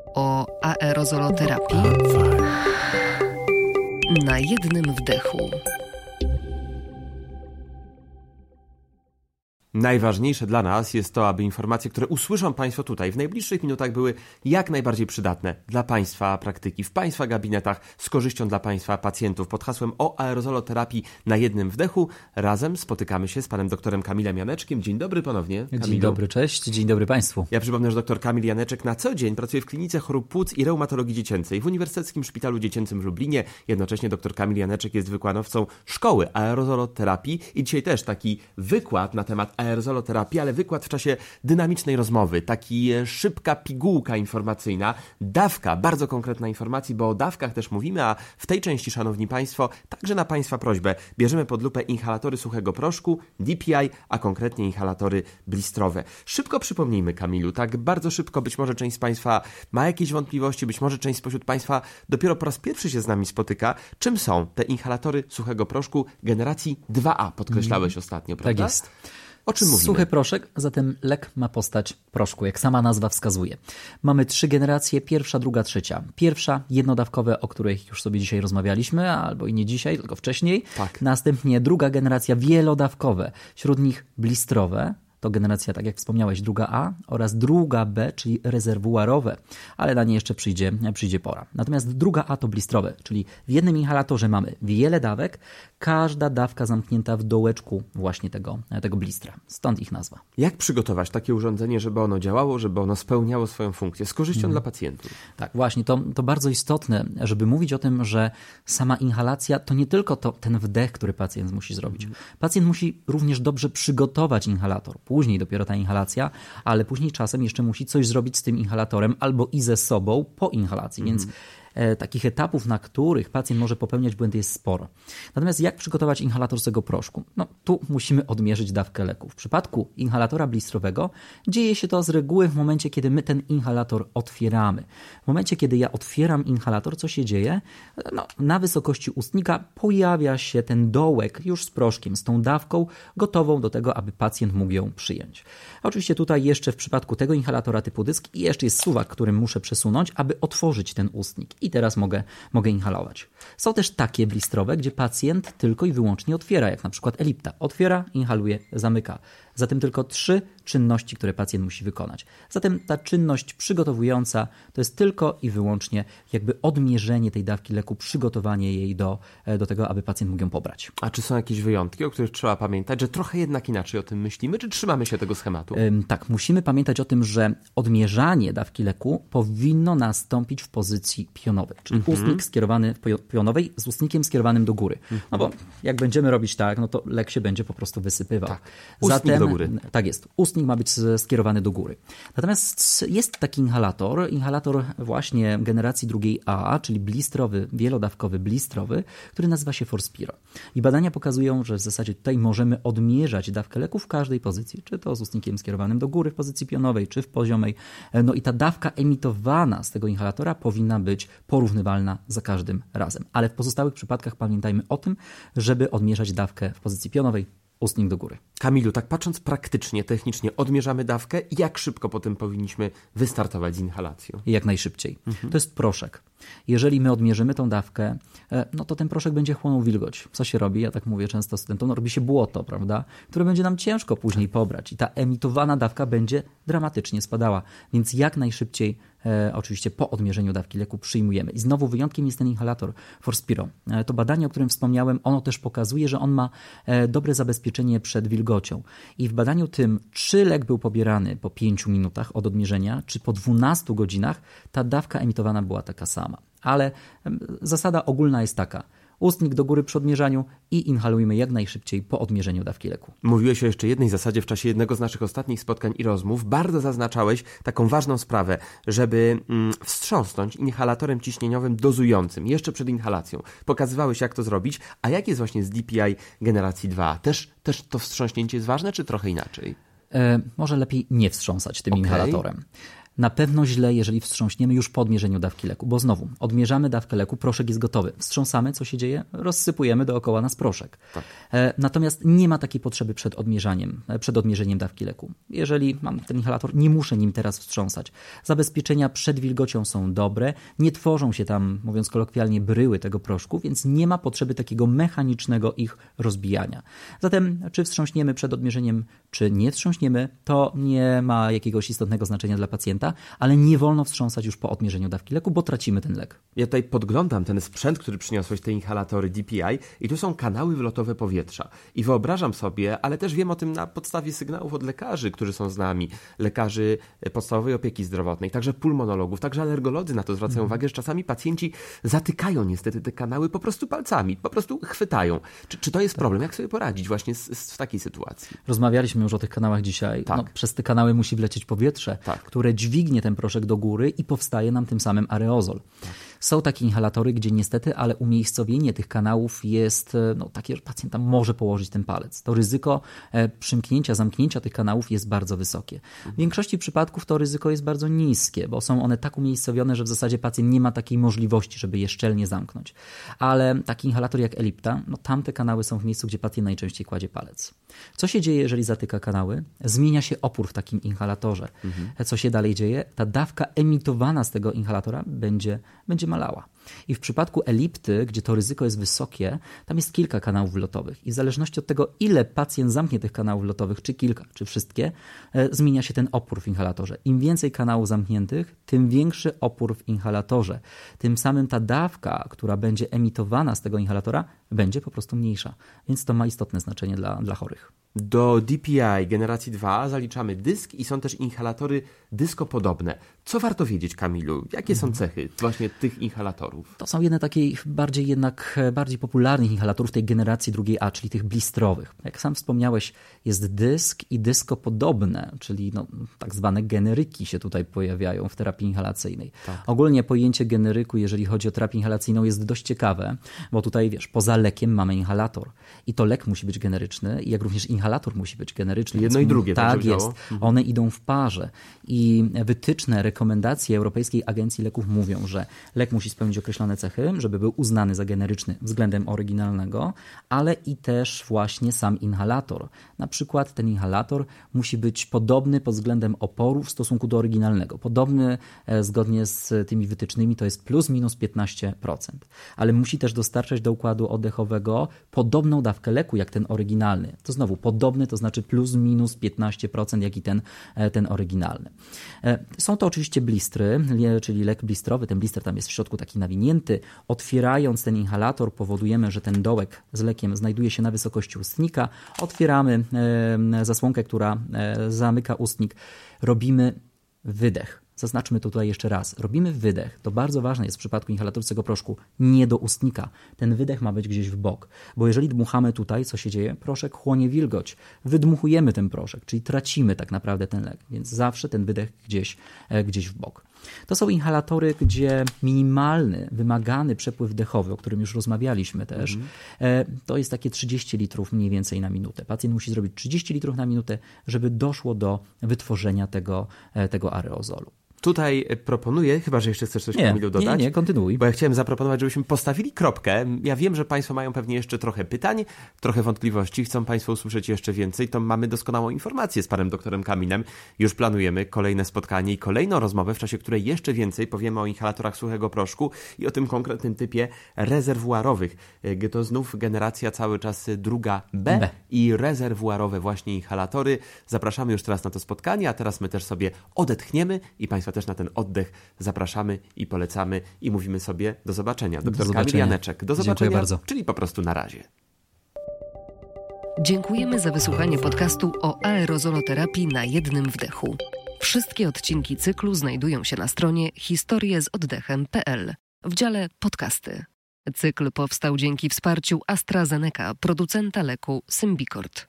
o aerozoloterapii na jednym wdechu. Najważniejsze dla nas jest to, aby informacje, które usłyszą Państwo tutaj w najbliższych minutach, były jak najbardziej przydatne dla Państwa praktyki, w Państwa gabinetach, z korzyścią dla Państwa pacjentów. Pod hasłem o aerozoloterapii na jednym wdechu razem spotykamy się z panem doktorem Kamilem Janeczkiem. Dzień dobry ponownie, Kamilu. Dzień dobry, cześć. Dzień dobry Państwu. Ja przypomnę, że dr Kamil Janeczek na co dzień pracuje w Klinice Chorób Płuc i Reumatologii Dziecięcej w Uniwersyteckim Szpitalu Dziecięcym w Lublinie. Jednocześnie dr Kamil Janeczek jest wykładowcą Szkoły Aerozoloterapii i dzisiaj też taki wykład na temat aerozoloterapii, ale wykład w czasie dynamicznej rozmowy, taki szybka pigułka informacyjna, dawka, bardzo konkretna informacji, bo o dawkach też mówimy, a w tej części, szanowni Państwo, także na Państwa prośbę, bierzemy pod lupę inhalatory suchego proszku, DPI, a konkretnie inhalatory blistrowe. Szybko przypomnijmy, Kamilu, tak bardzo szybko, być może część z Państwa ma jakieś wątpliwości, być może część spośród Państwa dopiero po raz pierwszy się z nami spotyka. Czym są te inhalatory suchego proszku generacji 2A, podkreślałeś ostatnio, prawda? Tak jest. O czym mówimy? Suchy proszek, zatem lek ma postać proszku, jak sama nazwa wskazuje. Mamy 3 generacje, pierwsza, druga, trzecia. Pierwsza, jednodawkowe, o których już sobie dzisiaj rozmawialiśmy, albo i nie dzisiaj, tylko wcześniej. Tak. Następnie druga generacja, wielodawkowe, wśród nich blistrowe. To generacja, tak jak wspomniałeś, druga A oraz druga B, czyli rezerwuarowe, ale na nie jeszcze przyjdzie pora. Natomiast druga A to blistrowe, czyli w jednym inhalatorze mamy wiele dawek, każda dawka zamknięta w dołeczku właśnie tego blistra. Stąd ich nazwa. Jak przygotować takie urządzenie, żeby ono działało, żeby ono spełniało swoją funkcję z korzyścią dla pacjentów? Tak, właśnie, to bardzo istotne, żeby mówić o tym, że sama inhalacja to nie tylko ten wdech, który pacjent musi zrobić. Pacjent musi również dobrze przygotować inhalator. Później dopiero ta inhalacja, ale później czasem jeszcze musi coś zrobić z tym inhalatorem albo i ze sobą po inhalacji, więc takich etapów, na których pacjent może popełniać błędy, jest sporo. Natomiast jak przygotować inhalator z tego proszku? No tu musimy odmierzyć dawkę leku. W przypadku inhalatora blistrowego dzieje się to z reguły w momencie, kiedy my ten inhalator otwieramy. W momencie, kiedy ja otwieram inhalator, co się dzieje? No, na wysokości ustnika pojawia się ten dołek już z proszkiem, z tą dawką gotową do tego, aby pacjent mógł ją przyjąć. Oczywiście tutaj jeszcze w przypadku tego inhalatora typu dysk jeszcze jest suwak, którym muszę przesunąć, aby otworzyć ten ustnik. I teraz mogę inhalować. Są też takie blistrowe, gdzie pacjent tylko i wyłącznie otwiera, jak na przykład Ellipta. Otwiera, inhaluje, zamyka. Zatem tylko 3 czynności, które pacjent musi wykonać. Zatem ta czynność przygotowująca to jest tylko i wyłącznie jakby odmierzenie tej dawki leku, przygotowanie jej do tego, aby pacjent mógł ją pobrać. A czy są jakieś wyjątki, o których trzeba pamiętać, że trochę jednak inaczej o tym myślimy, czy trzymamy się tego schematu? Tak, musimy pamiętać o tym, że odmierzanie dawki leku powinno nastąpić w pozycji pionowej, czyli ustnik skierowany pionowej z ustnikiem skierowanym do góry. No bo jak będziemy robić tak, no to lek się będzie po prostu wysypywał. Tak. Ustnik do góry. Tak jest. Ustnik ma być skierowany do góry. Natomiast jest taki inhalator właśnie generacji drugiej A, czyli blistrowy, wielodawkowy blistrowy, który nazywa się Forspiro. I badania pokazują, że w zasadzie tutaj możemy odmierzać dawkę leku w każdej pozycji, czy to z ustnikiem skierowanym do góry w pozycji pionowej, czy w poziomej. No i ta dawka emitowana z tego inhalatora powinna być porównywalna za każdym razem. Ale w pozostałych przypadkach pamiętajmy o tym, żeby odmierzać dawkę w pozycji pionowej, ustnik do góry. Kamilu, tak patrząc praktycznie, technicznie, odmierzamy dawkę i jak szybko potem powinniśmy wystartować z inhalacją? Jak najszybciej. To jest proszek. Jeżeli my odmierzymy tą dawkę, no to ten proszek będzie chłonął wilgoć. Co się robi? Ja tak mówię często studentom, no robi się błoto, prawda? Które będzie nam ciężko później pobrać i ta emitowana dawka będzie dramatycznie spadała. Więc jak najszybciej oczywiście po odmierzeniu dawki leku przyjmujemy. I znowu wyjątkiem jest ten inhalator Forspiro. To badanie, o którym wspomniałem, ono też pokazuje, że on ma dobre zabezpieczenie przed wilgocią. I w badaniu tym, czy lek był pobierany po 5 minutach od odmierzenia, czy po 12 godzinach, ta dawka emitowana była taka sama. Ale zasada ogólna jest taka. Ustnik do góry przy odmierzaniu i inhalujmy jak najszybciej po odmierzeniu dawki leku. Mówiłeś o jeszcze jednej zasadzie w czasie jednego z naszych ostatnich spotkań i rozmów. Bardzo zaznaczałeś taką ważną sprawę, żeby wstrząsnąć inhalatorem ciśnieniowym dozującym jeszcze przed inhalacją. Pokazywałeś, jak to zrobić, a jak jest właśnie z DPI generacji 2? Też to wstrząśnięcie jest ważne, czy trochę inaczej? Może lepiej nie wstrząsać tym inhalatorem. Na pewno źle, jeżeli wstrząśniemy już po odmierzeniu dawki leku, bo znowu odmierzamy dawkę leku, proszek jest gotowy. Wstrząsamy, co się dzieje? Rozsypujemy dookoła nas proszek. Tak. Natomiast nie ma takiej potrzeby przed odmierzeniem dawki leku. Jeżeli mam ten inhalator, nie muszę nim teraz wstrząsać. Zabezpieczenia przed wilgocią są dobre, nie tworzą się tam, mówiąc kolokwialnie, bryły tego proszku, więc nie ma potrzeby takiego mechanicznego ich rozbijania. Zatem, czy wstrząśniemy przed odmierzeniem, czy nie wstrząśniemy, to nie ma jakiegoś istotnego znaczenia dla pacjenta, ale nie wolno wstrząsać już po odmierzeniu dawki leku, bo tracimy ten lek. Ja tutaj podglądam ten sprzęt, który przyniosłeś, te inhalatory DPI, i tu są kanały wylotowe powietrza. I wyobrażam sobie, ale też wiem o tym na podstawie sygnałów od lekarzy, którzy są z nami, lekarzy podstawowej opieki zdrowotnej, także pulmonologów, także alergolodzy na to zwracają uwagę, że czasami pacjenci zatykają niestety te kanały po prostu palcami, po prostu chwytają. Czy to jest problem? Jak sobie poradzić właśnie w takiej sytuacji? Rozmawialiśmy już o tych kanałach dzisiaj. Tak. Przez te kanały musi wlecieć powietrze, które dźwignie ten proszek do góry i powstaje nam tym samym aerozol. Tak. Są takie inhalatory, gdzie niestety, ale umiejscowienie tych kanałów jest takie, że pacjent tam może położyć ten palec. To ryzyko przymknięcia, zamknięcia tych kanałów jest bardzo wysokie. W większości przypadków to ryzyko jest bardzo niskie, bo są one tak umiejscowione, że w zasadzie pacjent nie ma takiej możliwości, żeby je szczelnie zamknąć. Ale taki inhalator jak Ellipta, tamte kanały są w miejscu, gdzie pacjent najczęściej kładzie palec. Co się dzieje, jeżeli zatyka kanały? Zmienia się opór w takim inhalatorze. Co się dalej dzieje? Ta dawka emitowana z tego inhalatora będzie malała. I w przypadku Ellipty, gdzie to ryzyko jest wysokie, tam jest kilka kanałów wlotowych i w zależności od tego, ile pacjent zamknie tych kanałów wlotowych, czy kilka, czy wszystkie, zmienia się ten opór w inhalatorze. Im więcej kanałów zamkniętych, tym większy opór w inhalatorze. Tym samym ta dawka, która będzie emitowana z tego inhalatora, będzie po prostu mniejsza. Więc to ma istotne znaczenie dla chorych. Do DPI generacji 2 zaliczamy dysk i są też inhalatory dyskopodobne. Co warto wiedzieć, Kamilu? Jakie są cechy właśnie tych inhalatorów? To są jedne takich bardziej popularnych inhalatorów tej generacji 2A, czyli tych blistrowych. Jak sam wspomniałeś, jest dysk i dyskopodobne, czyli tak zwane generyki się tutaj pojawiają w terapii inhalacyjnej. Tak. Ogólnie pojęcie generyku, jeżeli chodzi o terapię inhalacyjną, jest dość ciekawe, bo tutaj poza lekiem mamy inhalator i to lek musi być generyczny, jak również inhalator musi być generyczny. Jedno i drugie. Tak jest. One idą w parze i wytyczne, rekomendacje Europejskiej Agencji Leków mówią, że lek musi spełnić określone cechy, żeby był uznany za generyczny względem oryginalnego, ale i też właśnie sam inhalator. Na przykład ten inhalator musi być podobny pod względem oporu w stosunku do oryginalnego. Podobny zgodnie z tymi wytycznymi to jest plus minus 15%. Ale musi też dostarczać do układu oddechowego podobną dawkę leku jak ten oryginalny. To znowu podobny, to znaczy plus minus 15% jak i ten oryginalny. Są to oczywiście blistry, czyli lek blistrowy. Ten blister tam jest w środku taki nawinięty. Otwierając ten inhalator powodujemy, że ten dołek z lekiem znajduje się na wysokości ustnika. Otwieramy zasłonkę, która zamyka ustnik. Robimy wydech. Zaznaczmy to tutaj jeszcze raz. Robimy wydech. To bardzo ważne jest w przypadku inhalatorskiego proszku. Nie do ustnika. Ten wydech ma być gdzieś w bok. Bo jeżeli dmuchamy tutaj, co się dzieje? Proszek chłonie wilgoć. Wydmuchujemy ten proszek, czyli tracimy tak naprawdę ten lek. Więc zawsze ten wydech gdzieś w bok. To są inhalatory, gdzie minimalny, wymagany przepływ dechowy, o którym już rozmawialiśmy też, to jest takie 30 litrów mniej więcej na minutę. Pacjent musi zrobić 30 litrów na minutę, żeby doszło do wytworzenia tego aerozolu. Tutaj proponuję, chyba że jeszcze chcesz coś, Kamilu, dodać. Nie, kontynuuj. Bo ja chciałem zaproponować, żebyśmy postawili kropkę. Ja wiem, że Państwo mają pewnie jeszcze trochę pytań, trochę wątpliwości, chcą Państwo usłyszeć jeszcze więcej, to mamy doskonałą informację z panem doktorem Kamilem. Już planujemy kolejne spotkanie i kolejną rozmowę, w czasie której jeszcze więcej powiemy o inhalatorach suchego proszku i o tym konkretnym typie rezerwuarowych. To znów generacja cały czas 2B i rezerwuarowe właśnie inhalatory. Zapraszamy już teraz na to spotkanie, a teraz my też sobie odetchniemy i Państwa też na ten oddech zapraszamy i polecamy i mówimy sobie do zobaczenia. Doktor Kamil Janeczek, do zobaczenia, dziękuję bardzo. Czyli po prostu na razie. Dziękujemy za wysłuchanie podcastu o aerozoloterapii na jednym wdechu. Wszystkie odcinki cyklu znajdują się na stronie historiezoddechem.pl w dziale podcasty. Cykl powstał dzięki wsparciu AstraZeneca, producenta leku Symbicort.